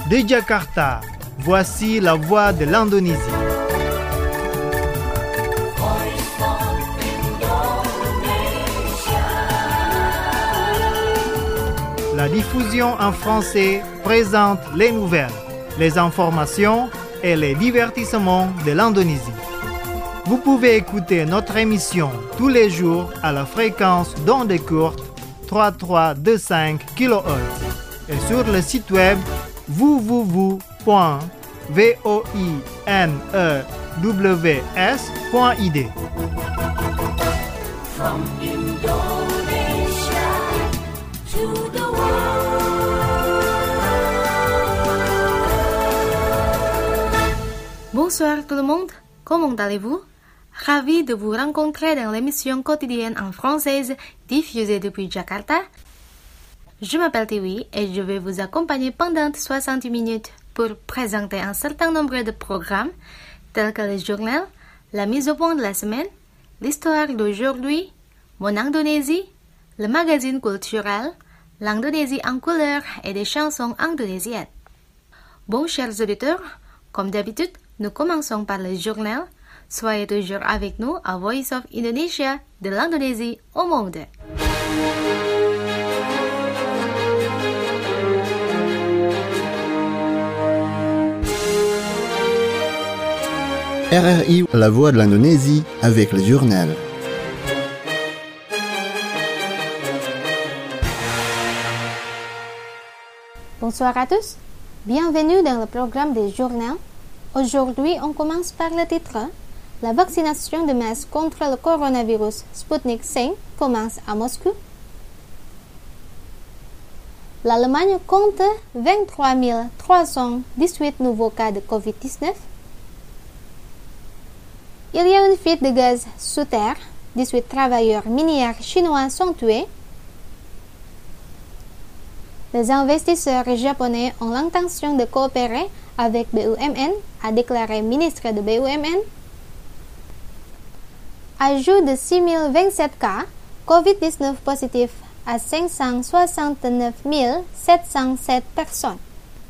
De Jakarta, voici la voix de l'Indonésie. La diffusion en français présente les nouvelles, les informations et les divertissements de l'Indonésie. Vous pouvez écouter notre émission tous les jours à la fréquence d'ondes courtes 3325 kHz et sur le site web www.voinews.id. From Indonesia to the world. Bonsoir tout le monde, comment allez-vous? Ravi de vous rencontrer dans l'émission quotidienne en française diffusée depuis Jakarta. Je m'appelle Tiwi et je vais vous accompagner pendant 60 minutes pour présenter un certain nombre de programmes tels que le journal, la mise au point de la semaine, l'histoire d'aujourd'hui, mon Indonésie, le magazine culturel, l'Indonésie en couleur et des chansons indonésiennes. Bon, chers auditeurs, comme d'habitude, nous commençons par le journal. Soyez toujours avec nous à Voice of Indonesia, de l'Indonésie au monde. RRI, la voix de l'Indonésie, avec le journal. Bonsoir à tous, bienvenue dans le programme des journaux. Aujourd'hui, on commence par le titre. La vaccination de masse contre le coronavirus Sputnik V commence à Moscou. L'Allemagne compte 23 318 nouveaux cas de Covid-19. Il y a une fuite de gaz sous terre. 18 travailleurs miniers chinois sont tués. Les investisseurs japonais ont l'intention de coopérer avec BUMN, a déclaré le ministre de BUMN. Ajout de 6027 cas, Covid-19 positif à 569 707 personnes.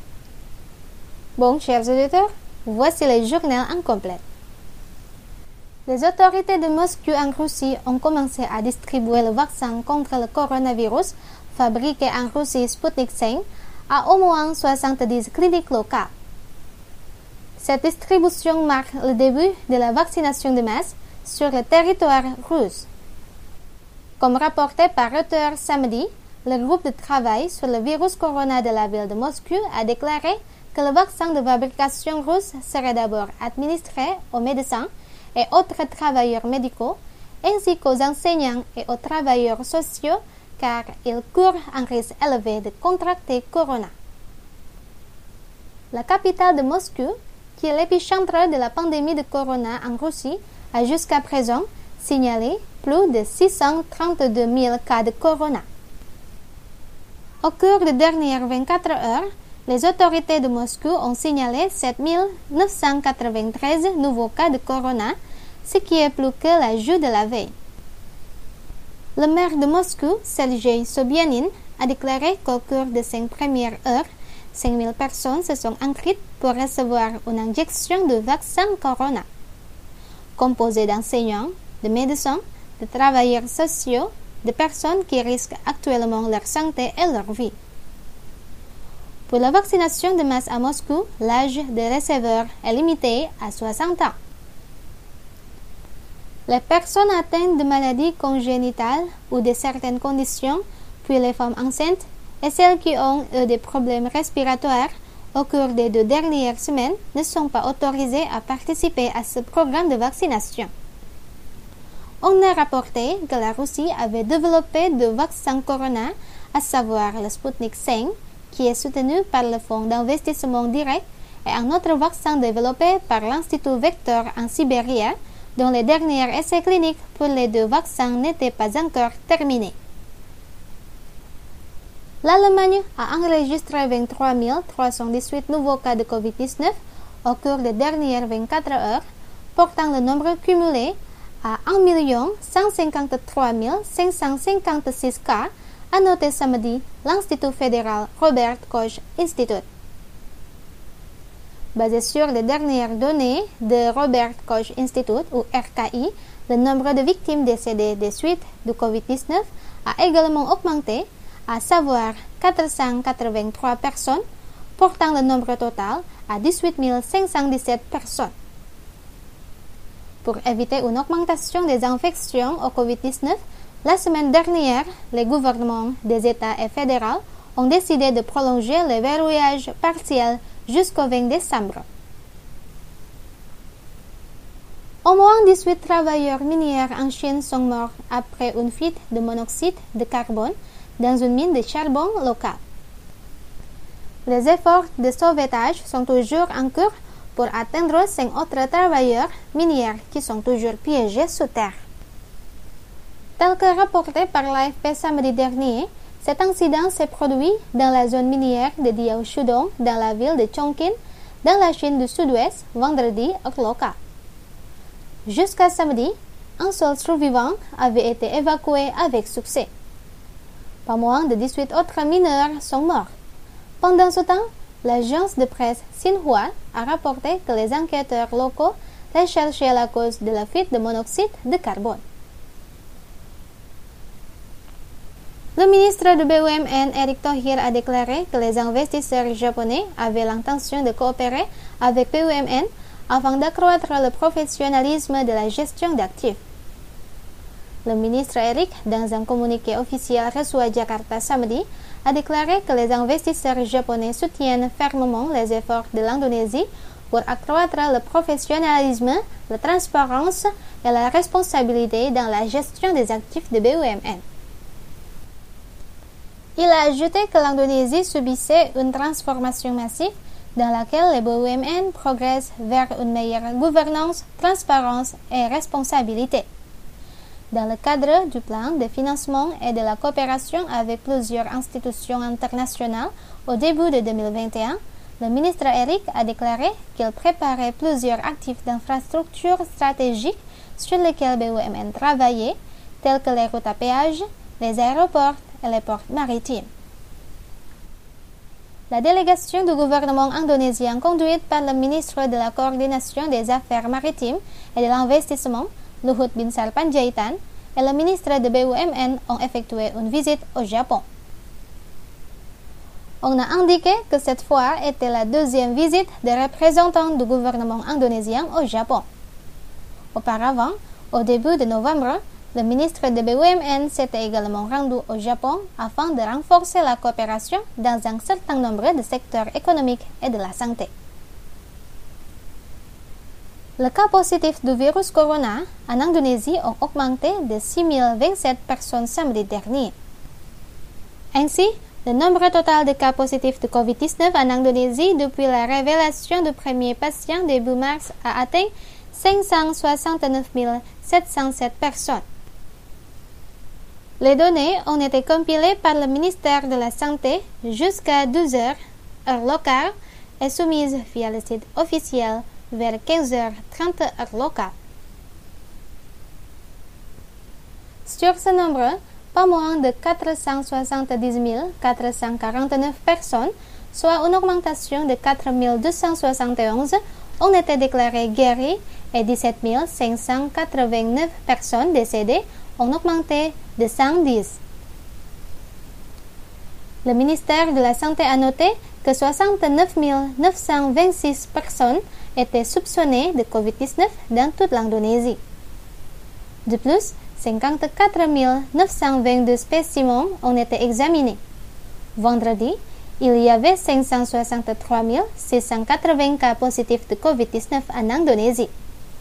Bon, chers auditeurs, voici le journal en complet. Les autorités de Moscou en Russie ont commencé à distribuer le vaccin contre le coronavirus fabriqué en Russie Sputnik V à au moins 70 cliniques locales. Cette distribution marque le début de la vaccination de masse sur le territoire russe. Comme rapporté par Reuters samedi, le groupe de travail sur le virus corona de la ville de Moscou a déclaré que le vaccin de fabrication russe serait d'abord administré aux médecins et autres travailleurs médicaux, ainsi qu'aux enseignants et aux travailleurs sociaux, car ils courent un risque élevé de contracter corona. La capitale de Moscou, qui est l'épicentre de la pandémie de corona en Russie, a jusqu'à présent signalé plus de 632 000 cas de corona. Au cours des dernières 24 heures, les autorités de Moscou ont signalé 7 993 nouveaux cas de corona, ce qui est plus que l'ajout de la veille. Le maire de Moscou, Sergei Sobyanin, a déclaré qu'au cours de 5 premières heures, 5 000 personnes se sont inscrites pour recevoir une injection de vaccin corona. Composé d'enseignants, de médecins, de travailleurs sociaux, de personnes qui risquent actuellement leur santé et leur vie. Pour la vaccination de masse à Moscou, l'âge des receveurs est limité à 60 ans. Les personnes atteintes de maladies congénitales ou de certaines conditions, puis les femmes enceintes et celles qui ont eu des problèmes respiratoires au cours des 2 dernières semaines ne sont pas autorisées à participer à ce programme de vaccination. On a rapporté que la Russie avait développé 2 vaccins corona, à savoir le Sputnik V, qui est soutenu par le Fonds d'investissement direct, et un autre vaccin développé par l'Institut Vector en Sibérie, dont les derniers essais cliniques pour les 2 vaccins n'étaient pas encore terminés. L'Allemagne a enregistré 23 318 nouveaux cas de Covid-19 au cours des dernières 24 heures, portant le nombre cumulé à 1 153 556 cas, a noté samedi l'Institut fédéral Robert Koch Institute. Basé sur les dernières données de Robert Koch Institute, ou RKI, le nombre de victimes décédées des suites du COVID-19 a également augmenté, à savoir 483 personnes, portant le nombre total à 18 517 personnes. Pour éviter une augmentation des infections au COVID-19, la semaine dernière, les gouvernements des États et fédéraux ont décidé de prolonger le verrouillage partiel jusqu'au 20 décembre. Au moins 18 travailleurs miniers en Chine sont morts après une fuite de monoxyde de carbone dans une mine de charbon locale. Les efforts de sauvetage sont toujours en cours pour atteindre 5 autres travailleurs miniers qui sont toujours piégés sous terre. Tel que rapporté par l'AFP samedi dernier, cet incident s'est produit dans la zone minière de Diaoshudong, dans la ville de Chongqing, dans la Chine du Sud-Ouest, vendredi heure locale. Jusqu'à samedi, un seul survivant avait été évacué avec succès. Pas moins de 18 autres mineurs sont morts. Pendant ce temps, l'agence de presse Xinhua a rapporté que les enquêteurs locaux recherchaient la cause de la fuite de monoxyde de carbone. Le ministre du BUMN, Erick Thohir, a déclaré que les investisseurs japonais avaient l'intention de coopérer avec BUMN afin d'accroître le professionnalisme de la gestion d'actifs. Le ministre Erick, dans un communiqué officiel reçu à Jakarta samedi, a déclaré que les investisseurs japonais soutiennent fermement les efforts de l'Indonésie pour accroître le professionnalisme, la transparence et la responsabilité dans la gestion des actifs de BUMN. Il a ajouté que l'Indonésie subissait une transformation massive dans laquelle les BUMN progressent vers une meilleure gouvernance, transparence et responsabilité. Dans le cadre du plan de financement et de la coopération avec plusieurs institutions internationales au début de 2021, le ministre Erick a déclaré qu'il préparait plusieurs actifs d'infrastructures stratégiques sur lesquels BUMN travaillait, tels que les routes à péage, les aéroports et les ports maritimes. La délégation du gouvernement indonésien conduite par le ministre de la Coordination des Affaires maritimes et de l'Investissement, Luhut Binsar Panjaitan, et le ministre de BUMN ont effectué une visite au Japon. On a indiqué que cette fois était la deuxième visite des représentants du gouvernement indonésien au Japon. Auparavant, au début de novembre, le ministre de BUMN s'était également rendu au Japon afin de renforcer la coopération dans un certain nombre de secteurs économiques et de la santé. Les cas positifs du virus corona en Indonésie ont augmenté de 6027 personnes samedi dernier. Ainsi, le nombre total de cas positifs de COVID-19 en Indonésie depuis la révélation du premier patient début mars a atteint 569 707 personnes. Les données ont été compilées par le ministère de la Santé jusqu'à 12 heures, heure locale, et soumises via le site officiel vers 15h30 heure locale. Sur ce nombre, pas moins de 470 449 personnes, soit une augmentation de 4 271, ont été déclarées guéries et 17 589 personnes décédées ont augmenté de 110. Le ministère de la Santé a noté que 69 926 personnes étaient soupçonnées de COVID-19 dans toute l'Indonésie. De plus, 54 922 spécimens ont été examinés. Vendredi, il y avait 563 680 cas positifs de COVID-19 en Indonésie.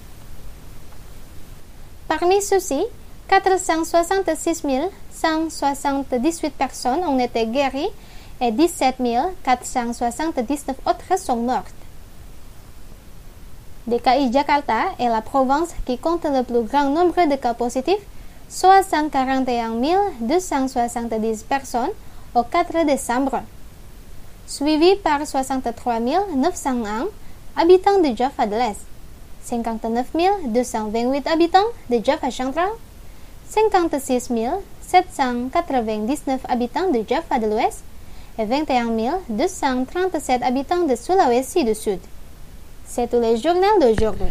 Parmi ceux-ci, 466 178 personnes ont été guéries et 17 479 autres sont mortes. DKI Jakarta est la province qui compte le plus grand nombre de cas positifs, soit 141 270 personnes au 4 décembre, suivi par 63 901 habitants de Java de l'Est, 59 228 habitants de Java central, 56 799 habitants de Java de l'Ouest et 21 237 habitants de Sulawesi du Sud. C'est tout le journal d'aujourd'hui.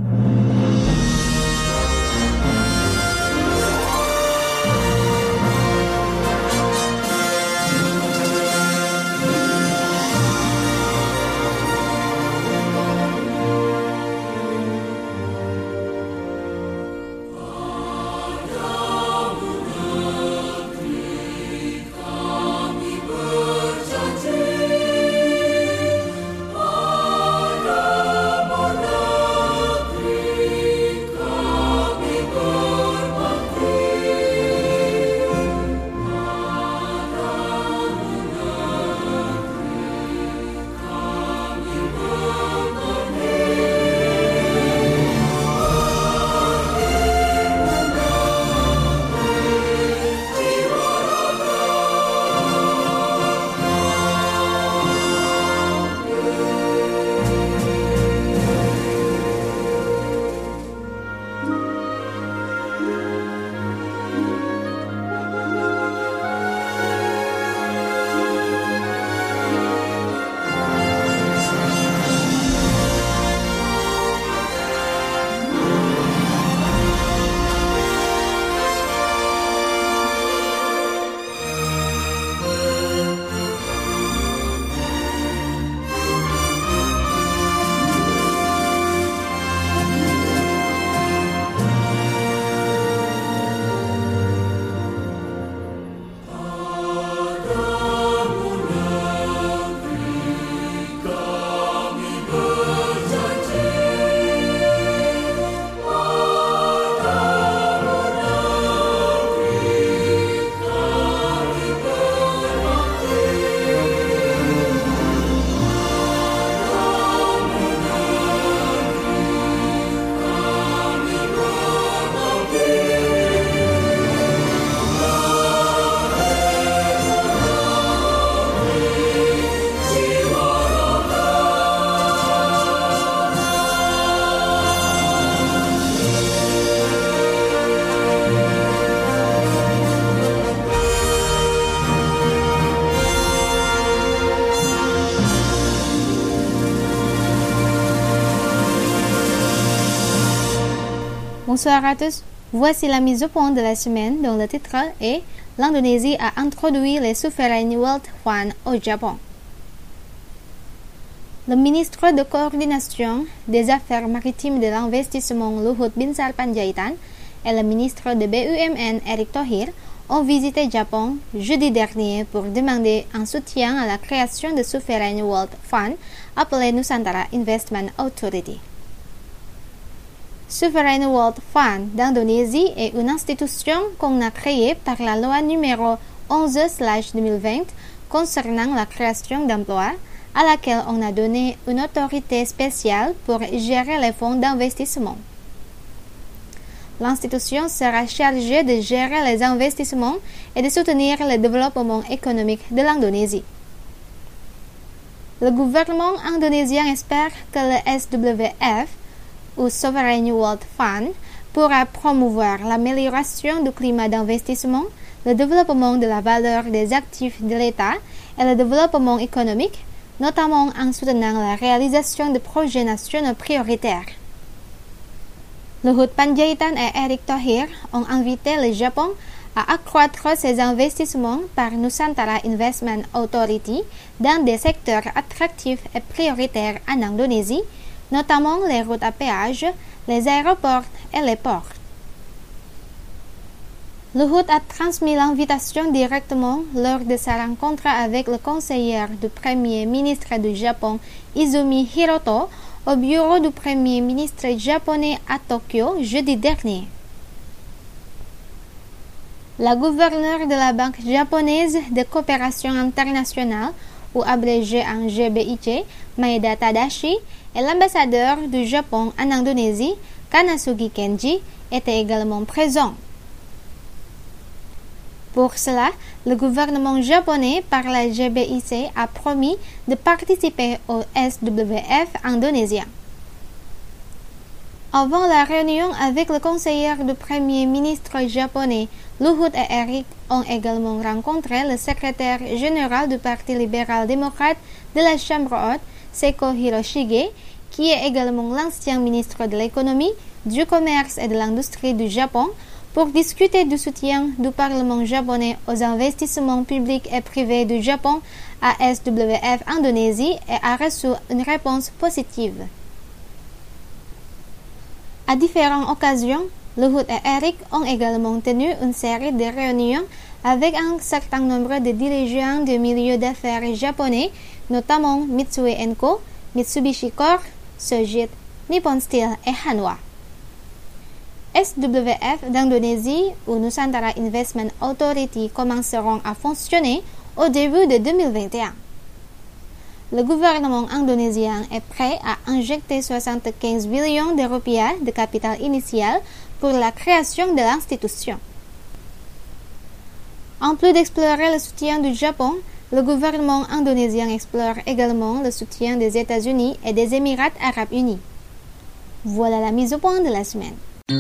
Bonsoir à tous, voici la mise au point de la semaine dont le titre est « L'Indonésie a introduit les souverain wealth funds au Japon ». Le ministre de coordination des affaires maritimes de l'investissement Luhut Binsar Panjaitan et le ministre de BUMN Erick Thohir ont visité Japon jeudi dernier pour demander un soutien à la création de souverain wealth fund appelé Nusantara Investment Authority. Sovereign Wealth Fund d'Indonésie est une institution qu'on a créée par la loi numéro 11/2020 concernant la création d'emplois, à laquelle on a donné une autorité spéciale pour gérer les fonds d'investissement. L'institution sera chargée de gérer les investissements et de soutenir le développement économique de l'Indonésie. Le gouvernement indonésien espère que le SWF ou Sovereign Wealth Fund pourra promouvoir l'amélioration du climat d'investissement, le développement de la valeur des actifs de l'État et le développement économique, notamment en soutenant la réalisation de projets nationaux prioritaires. Luhut Panjaitan et Erick Thohir ont invité le Japon à accroître ses investissements par Nusantara Investment Authority dans des secteurs attractifs et prioritaires en Indonésie, notamment les routes à péage, les aéroports et les ports. Luhut a transmis l'invitation directement lors de sa rencontre avec le conseiller du Premier ministre du Japon, Izumi Hiroto, au bureau du Premier ministre japonais à Tokyo jeudi dernier. La gouverneure de la Banque japonaise de coopération internationale, ou abrégé en GBIC, Maeda Tadashi, et l'ambassadeur du Japon en Indonésie, Kanasugi Kenji, étaient également présents. Pour cela, le gouvernement japonais par la GBIC a promis de participer au SWF indonésien. Avant la réunion avec le conseiller du Premier ministre japonais, Luhut et Erick ont également rencontré le secrétaire général du Parti libéral-démocrate de la Chambre haute, Seiko Hiroshige, qui est également l'ancien ministre de l'économie, du commerce et de l'industrie du Japon, pour discuter du soutien du Parlement japonais aux investissements publics et privés du Japon à SWF Indonésie et a reçu une réponse positive. À différentes occasions, Luhut et Eric ont également tenu une série de réunions avec un certain nombre de dirigeants du milieu d'affaires japonais, notamment Mitsui & Co, Mitsubishi Corp, Sojit, Nippon Steel et Hanwha. SWF d'Indonésie ou Nusantara Investment Authority commenceront à fonctionner au début de 2021. Le gouvernement indonésien est prêt à injecter 75 billions de rupiah de capital initial pour la création de l'institution. En plus d'explorer le soutien du Japon, le gouvernement indonésien explore également le soutien des États-Unis et des Émirats arabes unis. Voilà la mise au point de la semaine.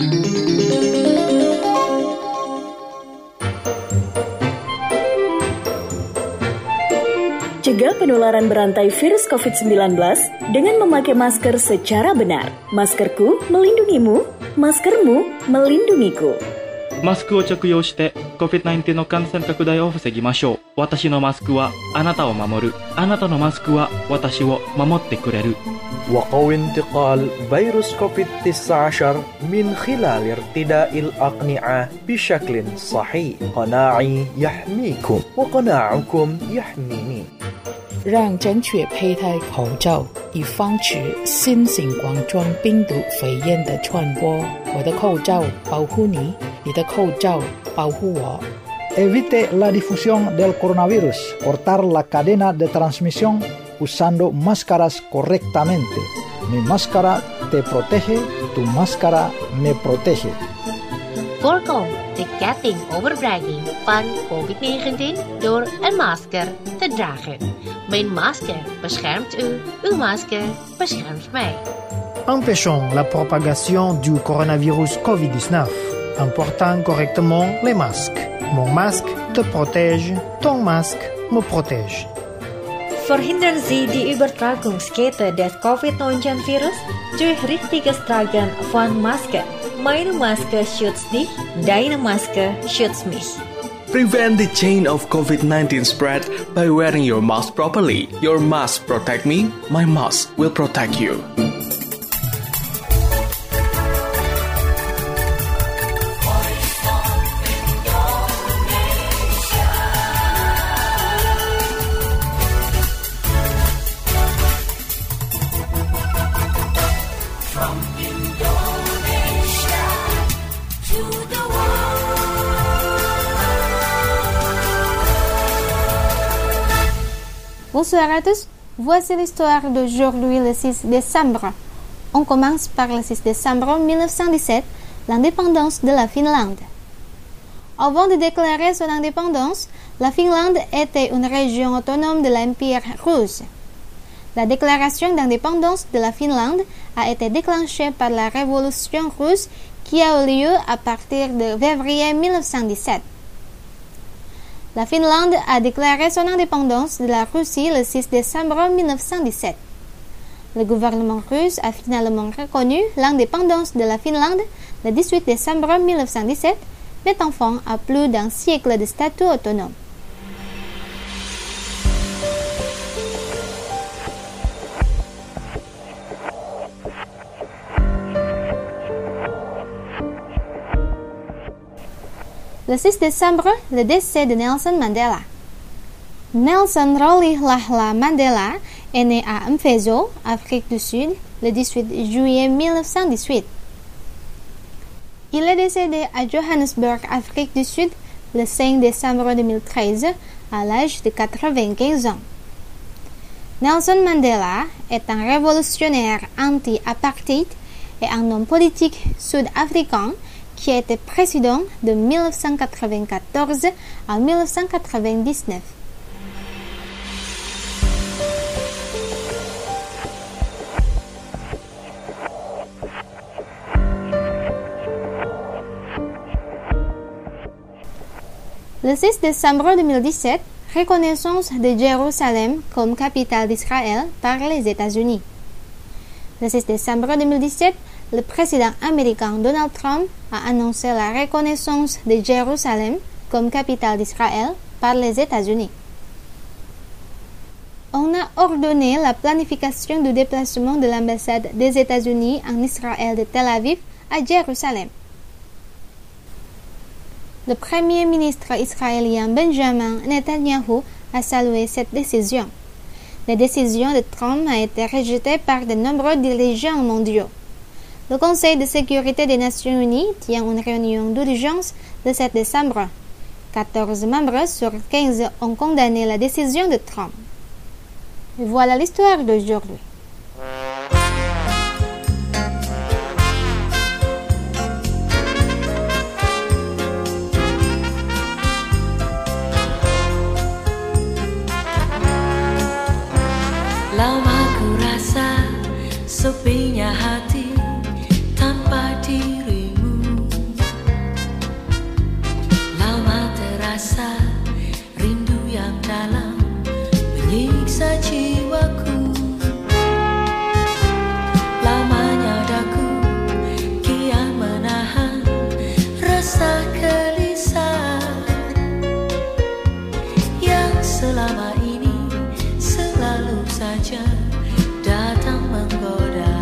Cegah penularan berantai virus COVID-19 dengan memakai masker secara benar. Maskerku melindungimu, maskermu melindungiku. マスクを着用して COVID-19 の感染拡大を防ぎましょう。私のマスクはあなたを守る。あなたのマスクは私を守ってくれる。 وقوي انتقال فيروس كوفيد-19 من خلال ارتداء الأقنعة بشكل صحيح. قناعي يحميكم وقناعكم يحميني. 让正确佩戴口罩，以防止新型冠状病毒肺炎的传播。我的口罩保护你，你的口罩保护我。 Evite la difusión del coronavirus. Cortar la cadena de transmisión usando máscaras correctamente. Mi máscara te protege, tu máscara me protege. Voorkom de ketting overbrenging van COVID-19 door een masker te dragen. Mijn masker beschermt u, uw masker beschermt mij. Empêchons la propagation du coronavirus COVID-19 en portant correctement les masques. Mon masque te protège, ton masque me protège. Verhindern Sie die Übertragungskette des COVID-19-Virus durch richtiges Tragen von Masken. Meine Maske schützt dich, deine Maske schützt mich. Prevent the chain of COVID-19 spread by wearing your mask properly. Your mask protect me, my mask will protect you. Bonsoir à tous, voici l'histoire d'aujourd'hui le 6 décembre. On commence par le 6 décembre 1917, l'indépendance de la Finlande. Avant de déclarer son indépendance, la Finlande était une région autonome de l'Empire russe. La déclaration d'indépendance de la Finlande a été déclenchée par la révolution russe qui a eu lieu à partir de février 1917. La Finlande a déclaré son indépendance de la Russie le 6 décembre 1917. Le gouvernement russe a finalement reconnu l'indépendance de la Finlande le 18 décembre 1917, mettant fin à plus d'un siècle de statut autonome. Le 6 décembre, le décès de Nelson Mandela. Nelson Rolihlahla Mandela est né à Mfezo, Afrique du Sud, le 18 juillet 1918. Il est décédé à Johannesburg, Afrique du Sud, le 5 décembre 2013, à l'âge de 95 ans. Nelson Mandela est un révolutionnaire anti-apartheid et un homme politique sud-africain qui a été président de 1994 à 1999. Le 6 décembre 2017, reconnaissance de Jérusalem comme capitale d'Israël par les États-Unis. Le 6 décembre 2017, le président américain Donald Trump a annoncé la reconnaissance de Jérusalem comme capitale d'Israël par les États-Unis. On a ordonné la planification du déplacement de l'ambassade des États-Unis en Israël de Tel Aviv à Jérusalem. Le premier ministre israélien Benjamin Netanyahu a salué cette décision. La décision de Trump a été rejetée par de nombreux dirigeants mondiaux. Le Conseil de sécurité des Nations Unies tient une réunion d'urgence le 7 décembre. 14 membres sur 15 ont condamné la décision de Trump. Et voilà l'histoire d'aujourd'hui. Lama ku rasa sepinya hati tanpa dirimu. Lama terasa rindu yang dalam menyiksa jiwaku. Lamanya daku kian menahan rasa gelisah yang selama ini selalu saja datang menggoda.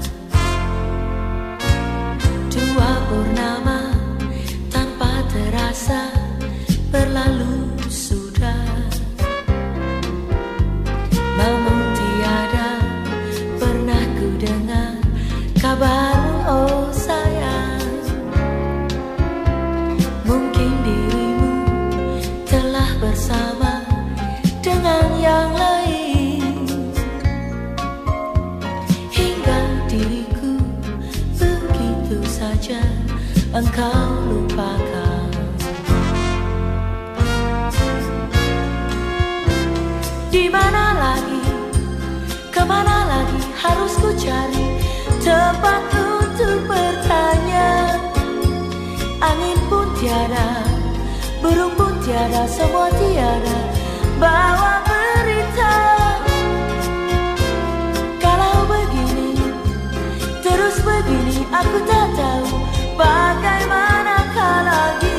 Dua purnama tanpa terasa berlalu sudah, namun tiada pernah ku dengar kabarmu, oh sayang. Mungkin dirimu telah bersama dengan yang lain, hingga diriku begitu saja engkau lupakan. Di mana lagi, kemana lagi harus ku cari tempat untuk bertanya. Angin pun tiada, burung pun tiada, semua tiada bawa berita. Kalau begini, terus begini, aku tak tahu bagaimanakah lagi.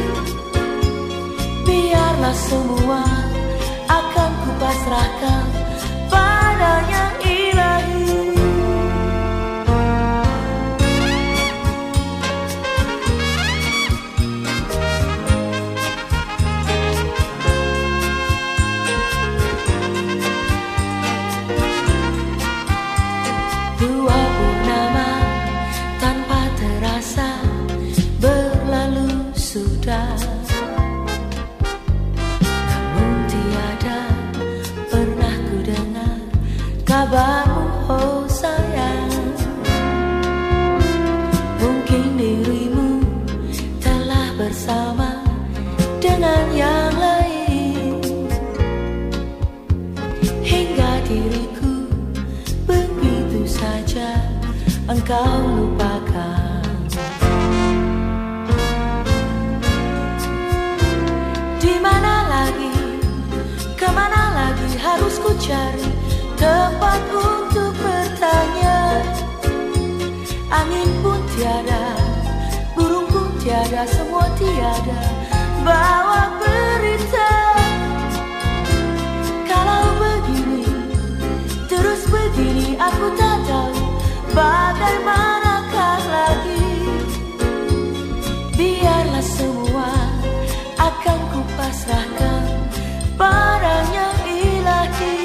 Biarlah semua akan kupasrahkan padanya ilahi. Dua purnama tanpa terasa berlalu sudah, namun tiada pernah ku dengar kabarmu, oh sayang. Mungkin dirimu telah bersama dengan yang lain, hingga diriku begitu saja engkau lupakan. Di mana lagi, kemana lagi harus ku cari tempat untuk bertanya. Angin pun tiada, burung pun tiada, semua tiada bawa berita. Kalau begini, terus begini, aku tak tahu bagaimanakah lagi. Biarlah semua akan kupasrahkan padanya ilahi.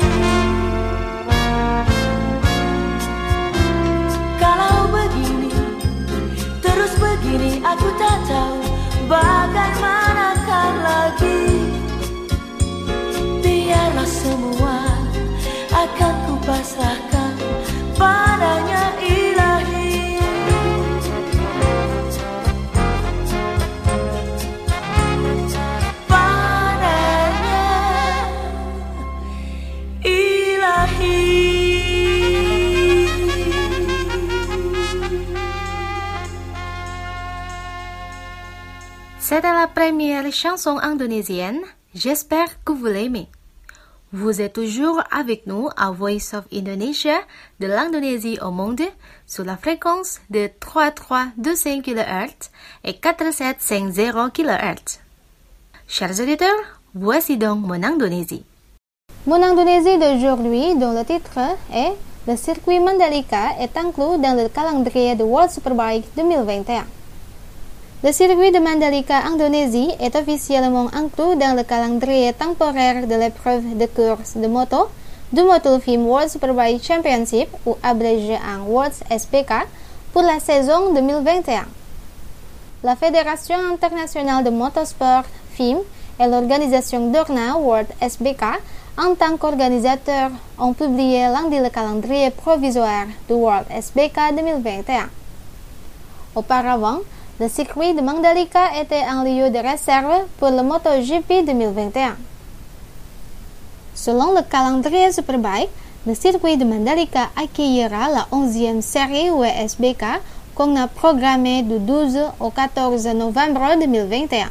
Kalau begini, terus begini, aku tak tahu bagaimanakah lagi. Biarlah semua akan kupasrahkan padanya ilahi. Padanya ilahi. C'était la première chanson indonésienne. J'espère que vous l'aimez. Vous êtes toujours avec nous à Voice of Indonesia de l'Indonésie au monde sur la fréquence de 3325 kHz et 4750 kHz. Chers auditeurs, voici donc Mon Indonésie. Mon Indonésie d'aujourd'hui, dont le titre est Le circuit Mandalika, est inclus dans le calendrier de World Superbike 2021. Le circuit de Mandalika Indonésie est officiellement inclus dans le calendrier temporaire de l'épreuve de course de moto du Motulfim World Superbike Championship, ou abrégé en World SBK, pour la saison 2021. La Fédération internationale de motosport FIM et l'organisation Dorna World SBK, en tant qu'organisateurs, ont publié lundi le calendrier provisoire du World SBK 2021. Auparavant, le circuit de Mandalika était un lieu de réserve pour le MotoGP 2021. Selon le calendrier Superbike, le circuit de Mandalika accueillera la 11e série WSBK qu'on a programmée du 12 au 14 novembre 2021.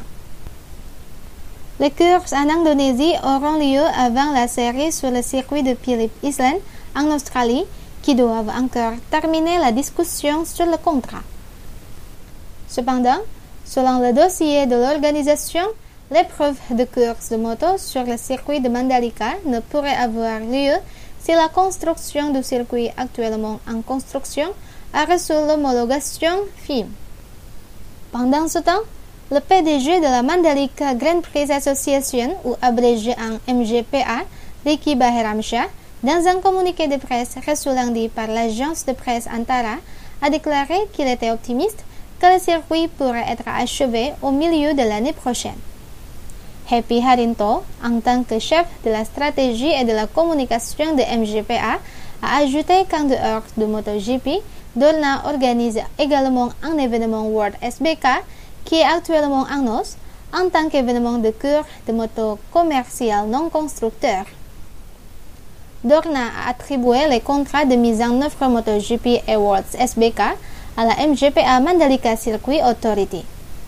Les courses en Indonésie auront lieu avant la série sur le circuit de Phillip Island en Australie, qui doivent encore terminer la discussion sur le contrat. Cependant, selon le dossier de l'organisation, l'épreuve de course de moto sur le circuit de Mandalika ne pourrait avoir lieu si la construction du circuit actuellement en construction a reçu l'homologation FIM. Pendant ce temps, le PDG de la Mandalika Grand Prix Association, ou abrégé en MGPA, Ricky Baheramsyah, dans un communiqué de presse reçu lundi par l'agence de presse Antara, a déclaré qu'il était optimiste que le circuit pourrait être achevé au milieu de l'année prochaine. Happy Harinto, en tant que chef de la stratégie et de la communication de MGPA, a ajouté qu'en dehors de MotoGP, Dorna organise également un événement World SBK qui est actuellement en os en tant qu'événement de course de moto commercial non constructeur. Dorna a attribué les contrats de mise en œuvre MotoGP et World SBK à la MGPA Mandalika Circuit Authority.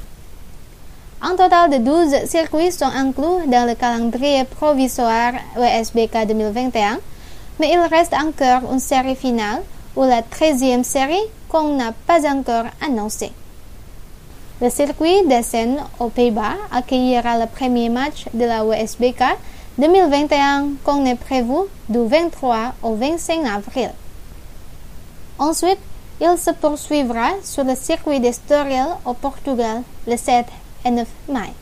Un total de 12 circuits sont inclus dans le calendrier provisoire WSBK 2021, mais il reste encore une série finale ou la 13e série qu'on n'a pas encore annoncée. Le circuit d'Essen aux Pays-Bas accueillera le premier match de la WSBK 2021 qu'on est prévu du 23 au 25 avril. Ensuite, il se poursuivra sur le circuit d'Estoril au Portugal le 7 et 9 mai.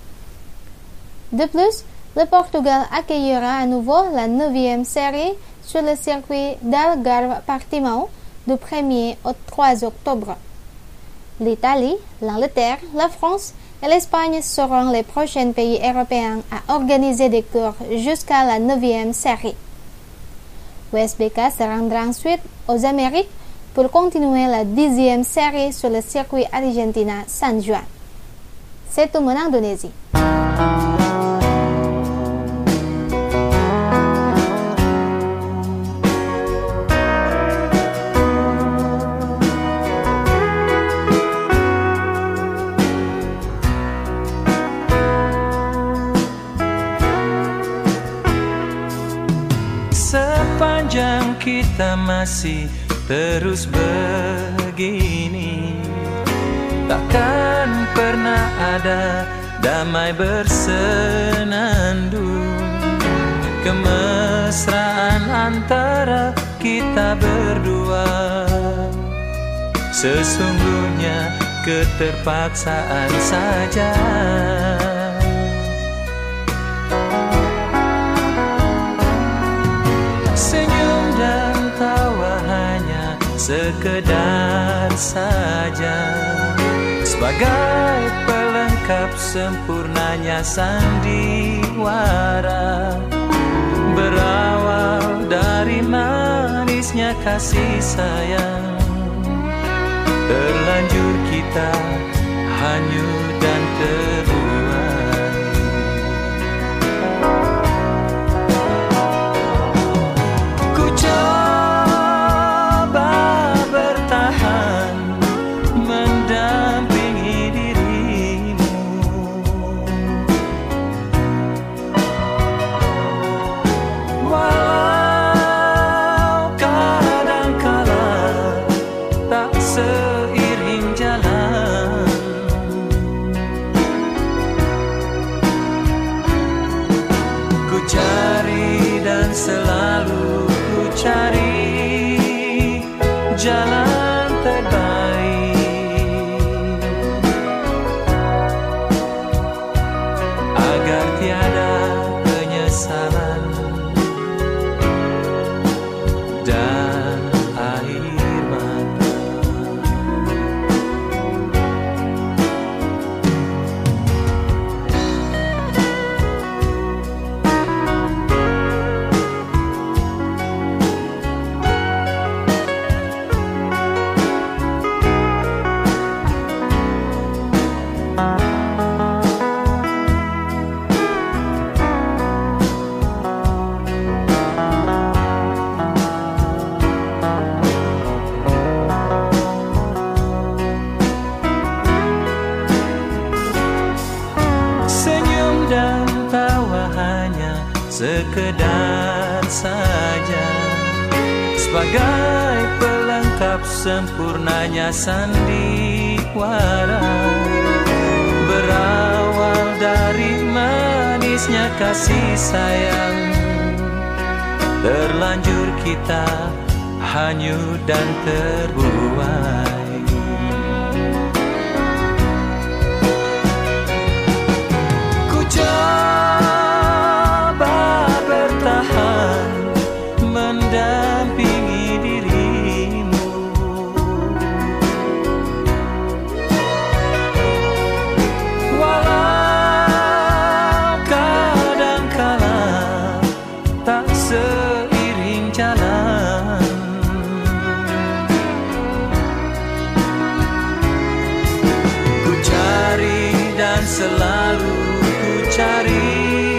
De plus, le Portugal accueillera à nouveau la 9e série sur le circuit d'Algarve-Portimão du 1er au 3 octobre. L'Italie, l'Angleterre, la France et l'Espagne seront les prochains pays européens à organiser des courses jusqu'à la 9e série. WSBK se rendra ensuite aux Amériques pour continuer la 10e série sur le circuit Argentina San Juan. C'est tout Mon Indonésie. Sepanjang kita masih terus begini, takkan pernah ada damai bersenandung. Kemesraan antara kita berdua sesungguhnya keterpaksaan saja. Senyum dan tawa hanya sekedar saja, sebagai pelengkap sempurnanya sandiwara. Berawal dari manisnya kasih sayang, terlanjur kita hanyut dan terbuai. Ku coba bertahan mendampingi dirimu, sekedar saja sebagai pelengkap sempurnanya sandiwara, berawal dari manisnya kasih sayang, terlanjur kita hanyut dan terbuai. Ku coba bertahan mendampingi dirimu, walau kadangkala tak seiring jalan. Ku cari dan selalu ku cari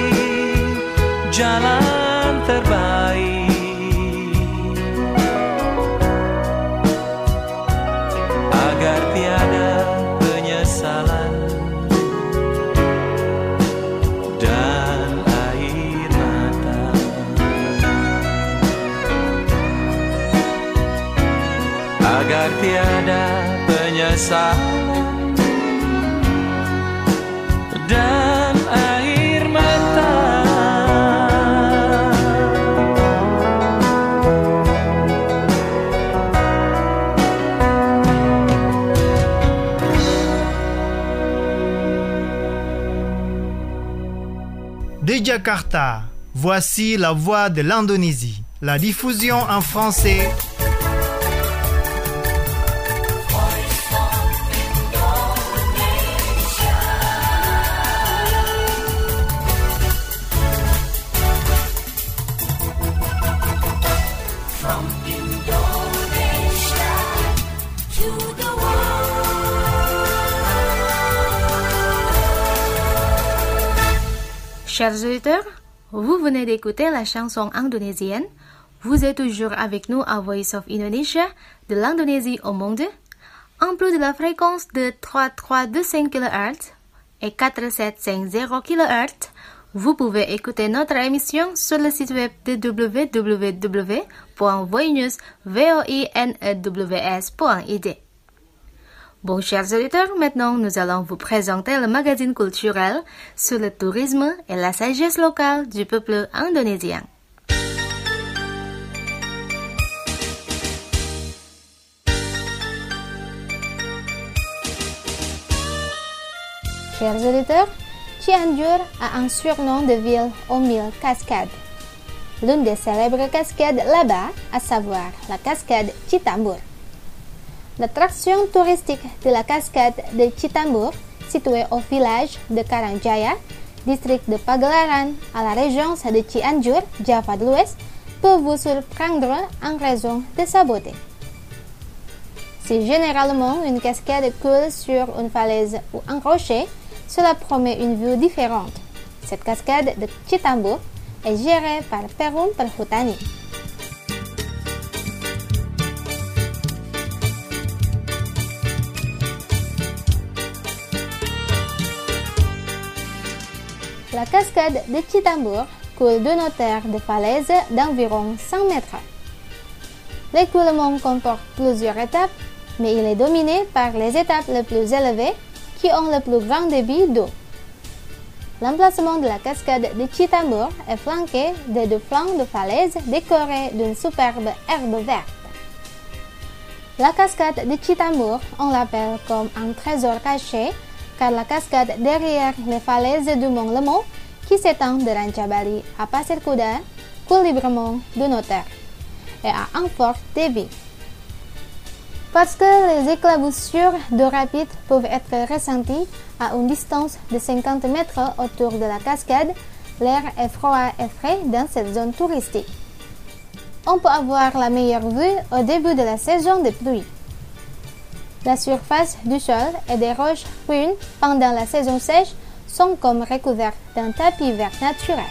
jalan terbaik agar tiada penyesalan dan air mata. Agar tiada penyesalan dan air mata. De Jakarta, voici la voix de l'Indonésie. La diffusion en français. From Indonesia to the Chers auditeurs, vous venez d'écouter la chanson indonésienne. Vous êtes toujours avec nous à Voice of Indonesia, de l'Indonésie au monde. En plus de la fréquence de 3325 kHz et 4750 kHz, vous pouvez écouter notre émission sur le site web de www.voinews.id. Bon, chers auditeurs, maintenant nous allons vous présenter le magazine culturel sur le tourisme et la sagesse locale du peuple indonésien. Chers auditeurs, Cianjur a un surnom de ville aux 1000 cascades. L'une des célèbres cascades là-bas, à savoir la cascade Citambur. L'attraction touristique de la cascade de Citambur, située au village de Karangjaya, district de Pagelaran, à la région de Cianjur, Java de l'Ouest, peut vous surprendre en raison de sa beauté. Si généralement une cascade coule sur une falaise ou un rocher, cela promet une vue différente. Cette cascade de Citambur est gérée par Perum Perhutani. La cascade de Citambur coule d'une hauteur de falaise d'environ 100 mètres. L'écoulement comporte plusieurs étapes, mais il est dominé par les étapes les plus élevées qui ont le plus grand débit d'eau. L'emplacement de la cascade de Citambur est flanqué de deux flancs de falaise décorés d'une superbe herbe verte. La cascade de Citambur, on l'appelle comme un trésor caché, car la cascade derrière les falaises du mont Lemo, qui s'étend de Rancabali à Pasir Kuda, coule librement d'une hauteur et a un fort débit. Parce que les éclaboussures d'eau rapide peuvent être ressenties à une distance de 50 mètres autour de la cascade, l'air est froid et frais dans cette zone touristique. On peut avoir la meilleure vue au début de la saison des pluies. La surface du sol et des roches brunes pendant la saison sèche sont comme recouvertes d'un tapis vert naturel.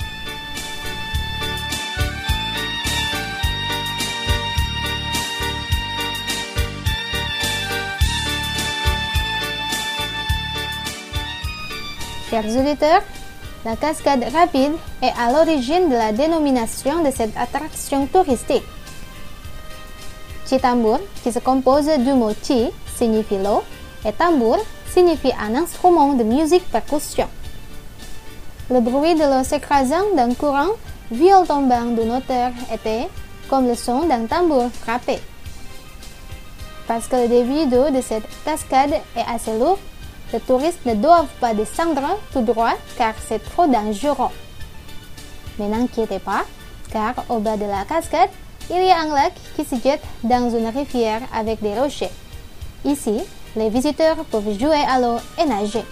Chers auditeurs, La cascade rapide est à l'origine de la dénomination de cette attraction touristique. Citambour, qui se compose du mot ci, signifie l'eau, et tambour signifie un instrument de musique percussion. Le bruit de l'eau s'écrasant d'un courant violotombant d'une hauteur était comme le son d'un tambour frappé. Parce que le débit d'eau de cette cascade est assez lourd, les touristes ne doivent pas descendre tout droit car c'est trop dangereux. Mais n'inquiétez pas, car au bas de la cascade, il y a un lac qui se jette dans une rivière avec des rochers. Ici, les visiteurs peuvent jouer à l'eau et nager.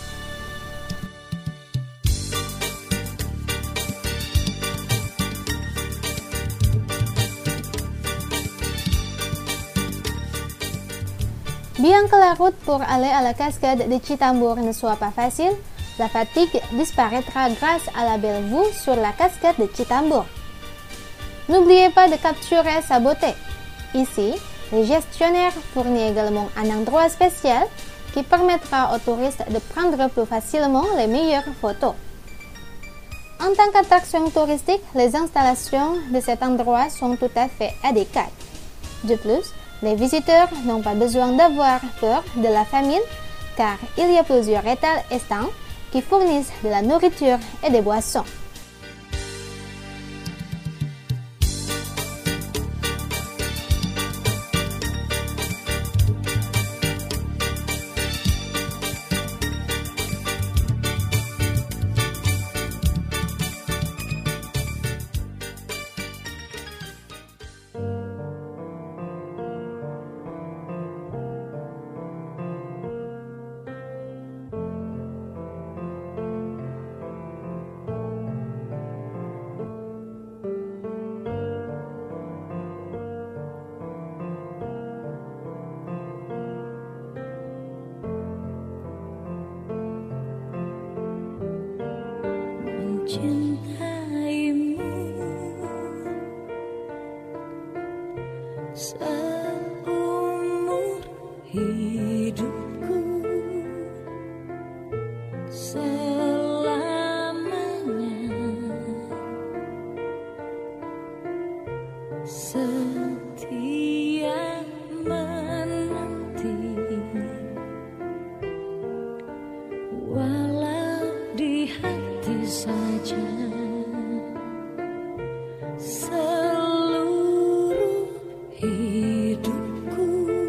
Bien que la route pour aller à la cascade de Citambour ne soit pas facile, la fatigue disparaîtra grâce à la belle vue sur la cascade de Citambour. N'oubliez pas de capturer sa beauté. Ici, le gestionnaire fournit également un endroit spécial qui permettra aux touristes de prendre plus facilement les meilleures photos. En tant qu'attraction touristique, les installations de cet endroit sont tout à fait adéquates. De plus, les visiteurs n'ont pas besoin d'avoir peur de la famine car il y a plusieurs étals et stands qui fournissent de la nourriture et des boissons. Mencintaimu seumur hidupku, selamanya setia menanti, walau di hati saja. Seluruh hidupku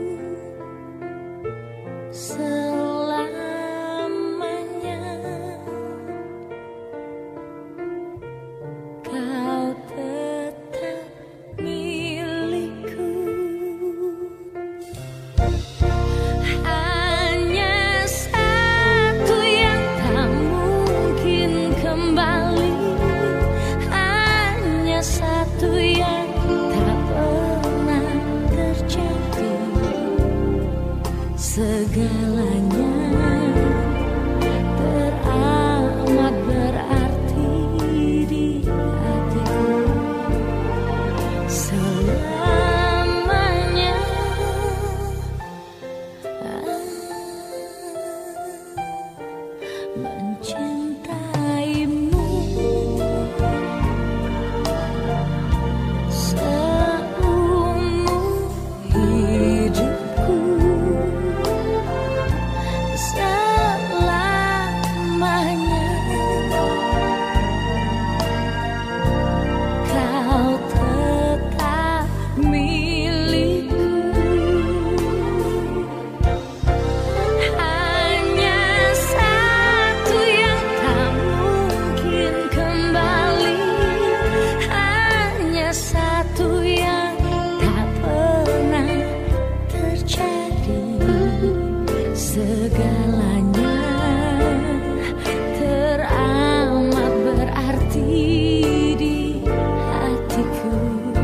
selamanya kau tetap milikku. Hanya satu yang tak mungkin kembali, hanya satu yang tak pernah terjadi. Segalanya teramat berarti di hatiku. Selamanya mencintaimu seumur hidupku, selamanya kau tetap milikku. Hanya satu yang tak mungkin kembali, hanya satu yang tak pernah terjadi. Segalanya teramat berarti di hatiku.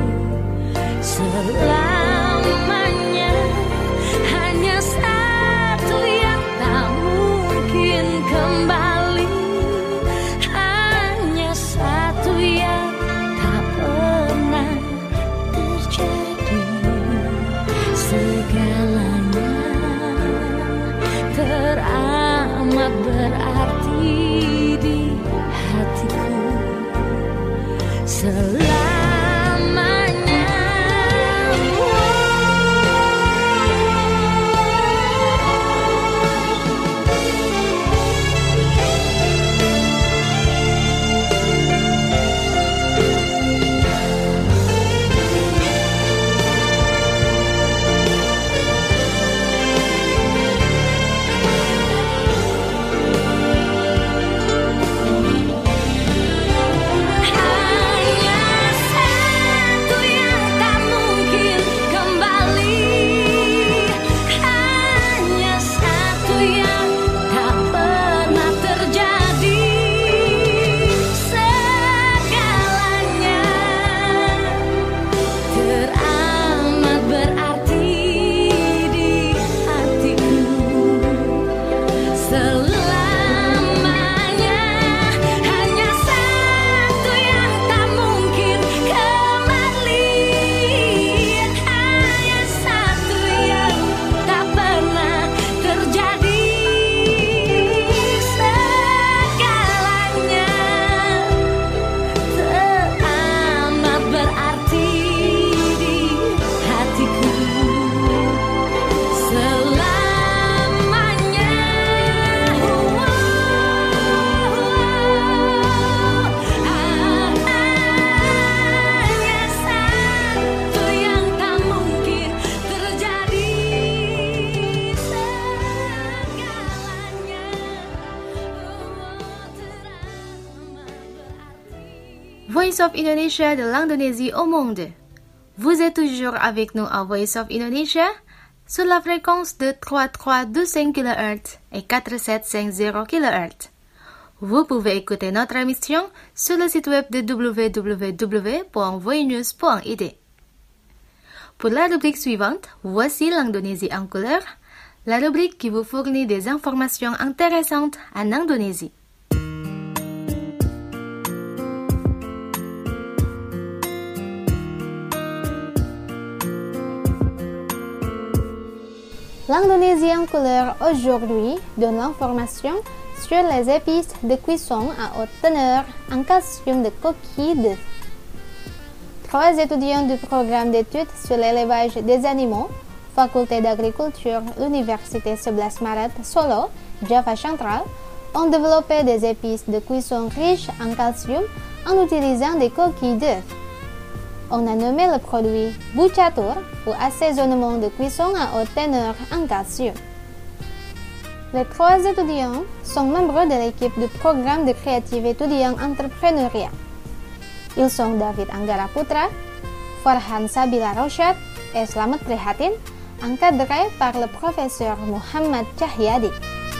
Selamanya hanya satu yang tak mungkin kembali, hanya satu yang tak pernah terjadi. Segalanya teramat berarti di Voice of Indonesia de l'Indonésie au monde. Vous êtes toujours avec nous à Voice of Indonesia sur la fréquence de 3325 kHz et 4750 kHz. Vous pouvez écouter notre émission sur le site web de www.voinews.id. Pour la rubrique suivante, voici l'Indonésie en couleur, la rubrique qui vous fournit des informations intéressantes en Indonésie. L'Indonésie en couleur aujourd'hui donne l'information sur les épices de cuisson à haute teneur en calcium de coquille d'œuf. 3 étudiants du programme d'études sur l'élevage des animaux, Faculté d'agriculture, l'Université 11 Maret, Solo, Java Central, ont développé des épices de cuisson riches en calcium en utilisant des coquilles d'œuf. On a nommé le produit Bucatur ou assaisonnement de cuisson à haute teneur en calcium. Les 3 étudiants sont membres de l'équipe du programme de créative étudiant entrepreneuriat. Ils sont David Anggara Putra, Farhan Sabila Rosyad et Slamet Prihatin, encadrés par le professeur Muhammad Cahyadi.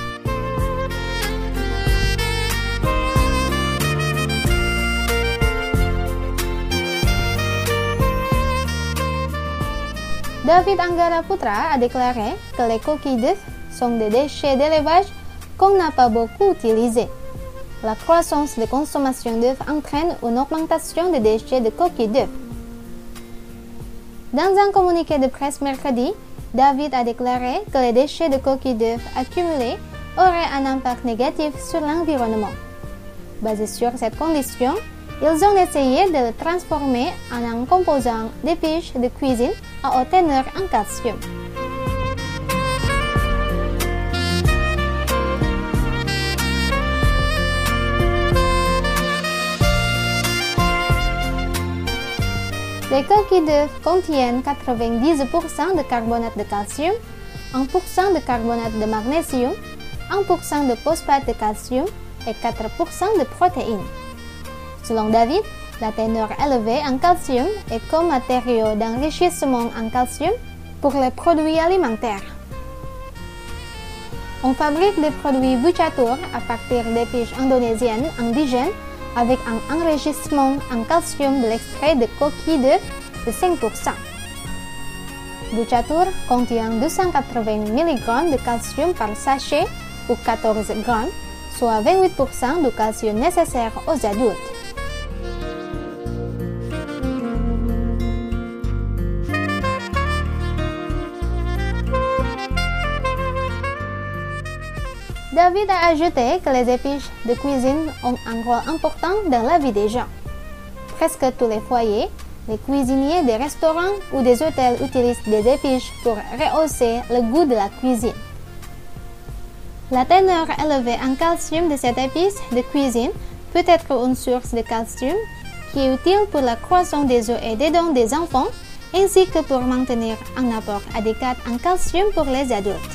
David Anggara Putra a déclaré que les coquilles d'œufs sont des déchets d'élevage qu'on n'a pas beaucoup utilisés. La croissance de consommation d'œufs entraîne une augmentation des déchets de coquilles d'œufs. Dans un communiqué de presse mercredi, David a déclaré que les déchets de coquilles d'œufs accumulés auraient un impact négatif sur l'environnement. Basé sur cette condition, ils ont essayé de le transformer en un composant d'épices de cuisine à haute teneur en calcium. Les coquilles d'œufs contiennent 90% de carbonate de calcium, 1% de carbonate de magnésium, 1% de phosphate de calcium et 4% de protéines. Selon David, la teneur élevée en calcium est comme matériau d'enrichissement en calcium pour les produits alimentaires. On fabrique des produits Bucatur à partir d'épices indonésiennes indigènes avec un enrichissement en calcium de l'extrait de coquilles d'œufs de 5%. Bucatur contient 280 mg de calcium par sachet ou 14 g, soit 28% du calcium nécessaire aux adultes. David a ajouté que les épices de cuisine ont un rôle important dans la vie des gens. presque tous les foyers, les cuisiniers des restaurants ou des hôtels utilisent des épices pour rehausser le goût de la cuisine. La teneur élevée en calcium de cette épice de cuisine peut être une source de calcium qui est utile pour la croissance des os et des dents des enfants, ainsi que pour maintenir un apport adéquat en calcium pour les adultes.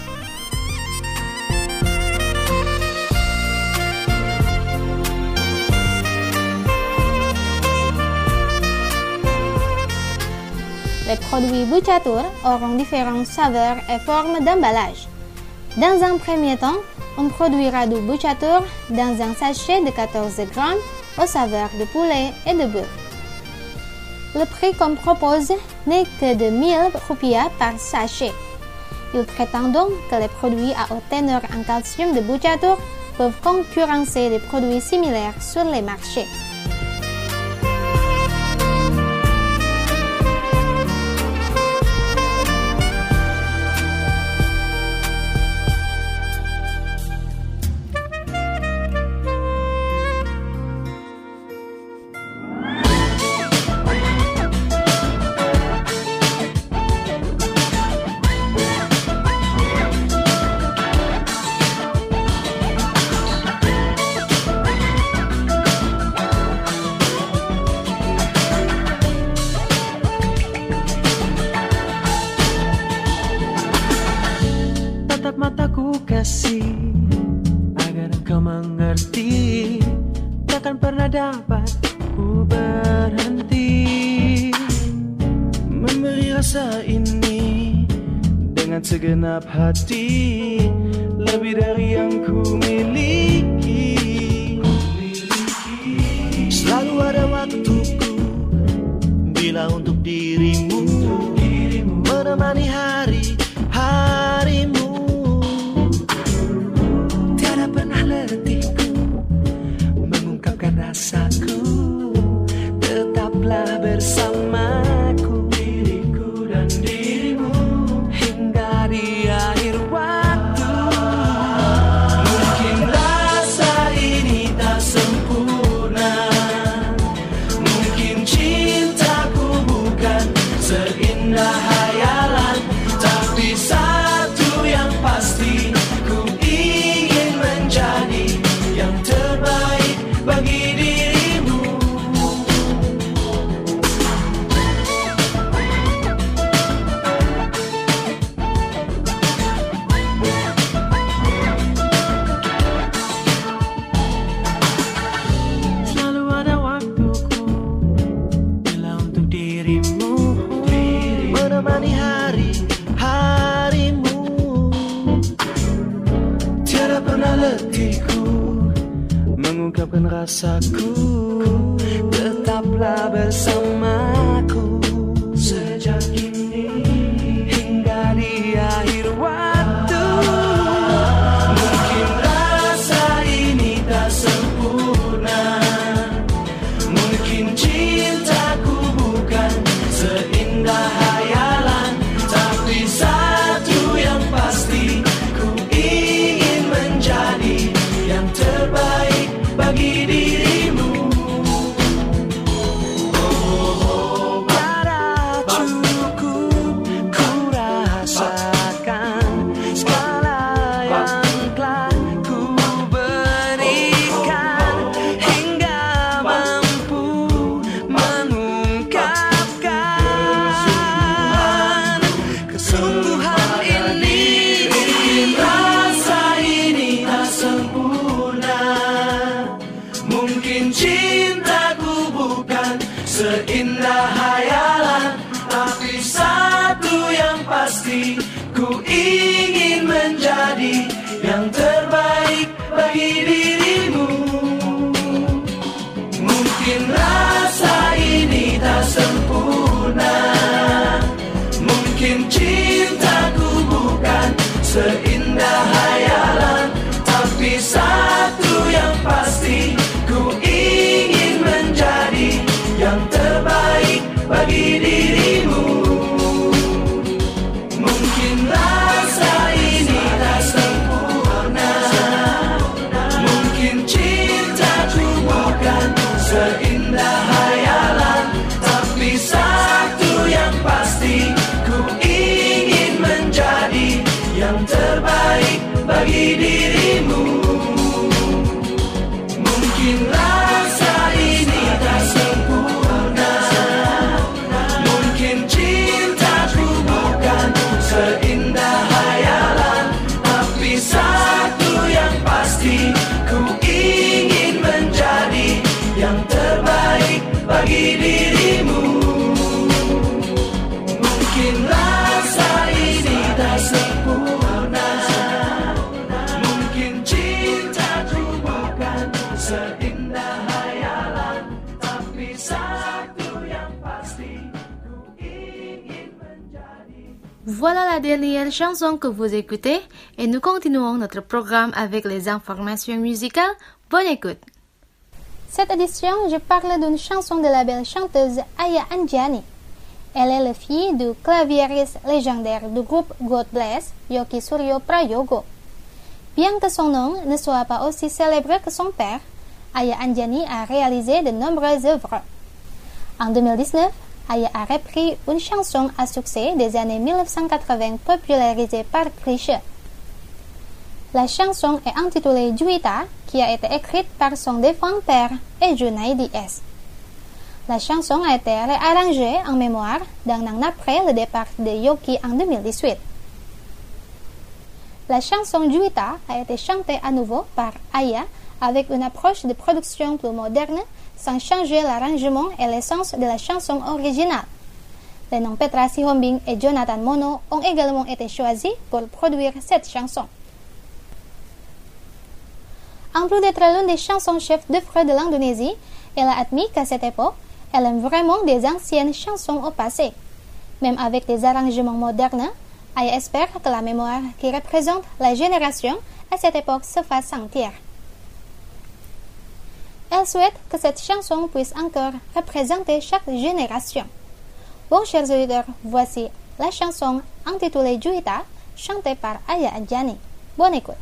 Les produits Bouchatur auront différentes saveurs et formes d'emballage. Dans un premier temps, on produira du Bouchatur dans un sachet de 14 grammes aux saveurs de poulet et de bœuf. Le prix qu'on propose n'est que de 1000 rupiah par sachet. Il prétend donc que les produits à haute teneur en calcium de Bouchatur peuvent concurrencer des produits similaires sur les marchés. Agar engkau mengerti, takkan pernah dapat ku berhenti memberi rasa ini dengan segenap hati, lebih dari yang ku miliki. Selalu ada waktuku bila untuk dirimu, menemani hari-harimu. Rasaku, tetaplah bersamaku, diriku dan dirimu, hingga di akhir waktu. Mungkin rasa ini tak sempurna, mungkin cintaku bukan seindah hayalan, tapi satu yang pasti, ku ingin menjadi yang terbaik bagi dirimu. Selalu ada waktuku bila untuk dirimu, menemani hari-harimu. Tiada pernah letihku mengungkapkan rasaku, tetaplah bersamaku sejak kini hingga di akhir waktu. Mungkin rasa ini tak sempurna, mungkin cintaku bukan seindah hayalan, tapi satu yang pasti, ku ingin menjadi yang terbaik bagi dirimu. Oh, pada cukup ku rasakan segala yang telah ku berikan, hingga mampu mengungkapkan kesungguhan ini. Mungkin rasa ini tak sempurna, mungkin cintaku bukan seindah hayalan, tapi satu yang pasti, ku ingin menjadi yang terbaik bagi dirimu. Mungkin rasa ini tak sempurna, mungkin cintaku bukan seindah hayalan, tapi satu yang pasti, ku ingin menjadi yang terbaik bagi dirimu. Mungkin rasa ini tak sempurna, mungkin cintaku bukan seindah hayalan, Voilà la dernière chanson que vous écoutez et nous continuons notre programme avec les informations musicales. Bonne écoute. Cette édition, je parle d'une chanson de la belle chanteuse Aya Anjani. Elle est la fille du claviériste légendaire du groupe God Bless, Yogi Suryo Prayogo. Bien que son nom ne soit pas aussi célèbre que son père, Aya Anjani a réalisé de nombreuses œuvres. En 2019, Aya a repris une chanson à succès des années 1980 popularisée par Krisha. La chanson est intitulée Juwita, qui a été écrite par son défunt père et Junaidi S. La chanson a été réarrangée en mémoire d'un an après le départ de Yogi en 2018. La chanson Juwita a été chantée à nouveau par Aya avec une approche de production plus moderne, sans changer l'arrangement et l'essence de la chanson originale. Les noms Petra Sihombing et Jonathan Mono ont également été choisis pour produire cette chanson. En plus d'être l'une des chansons chefs d'œuvre de l'Indonésie, elle a admis qu'à cette époque, elle aime vraiment des anciennes chansons au passé. Même avec des arrangements modernes, Aya espère que la mémoire qui représente la génération à cette époque se fasse sentir. Elle souhaite que cette chanson puisse encore représenter chaque génération. Bon, chers auditeurs, voici la chanson intitulée Juwita, chantée par Aya Anjani. Bonne écoute.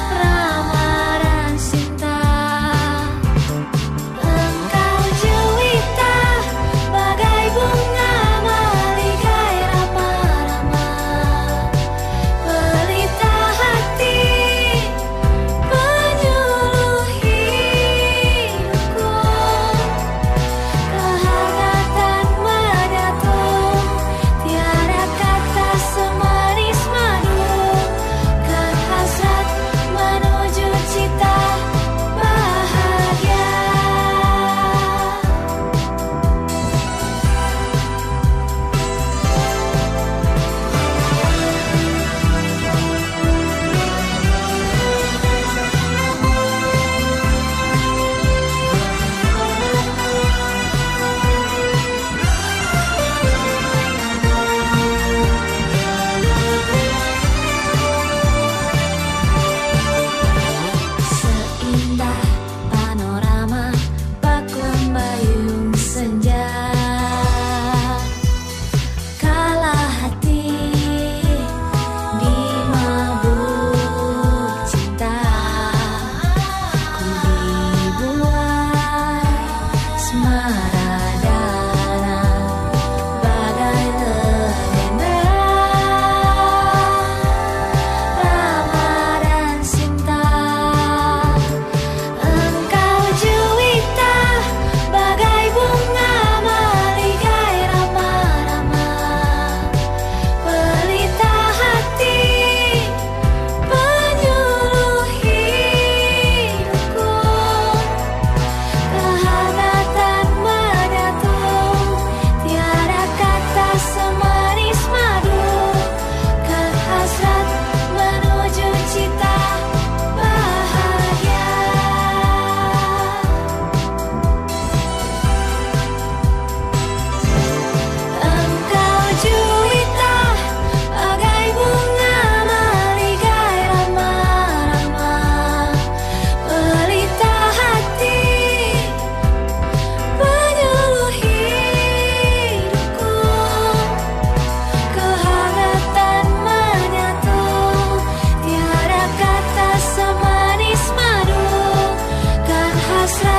Engkau Juwita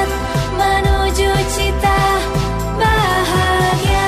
menuju cita bahagia.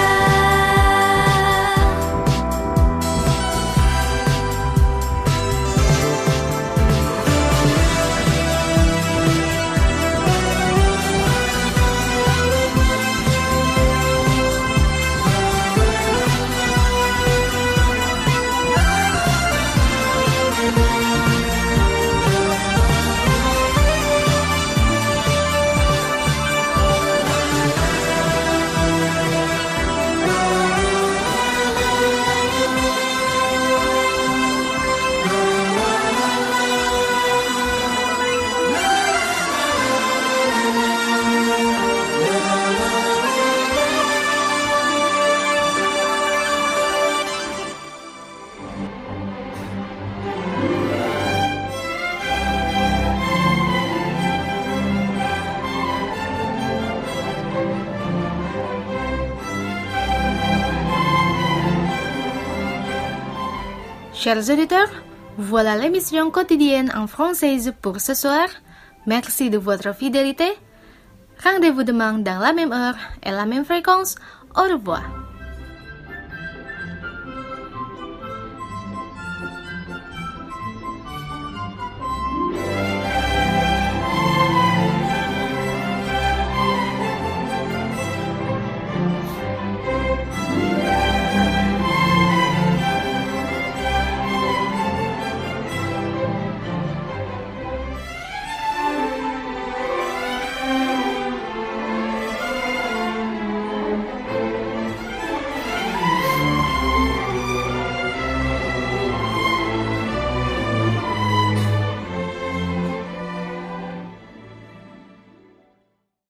Chers auditeurs, voilà l'émission quotidienne en française pour ce soir. Merci de votre fidélité. Rendez-vous demain dans la même heure et la même fréquence. Au revoir.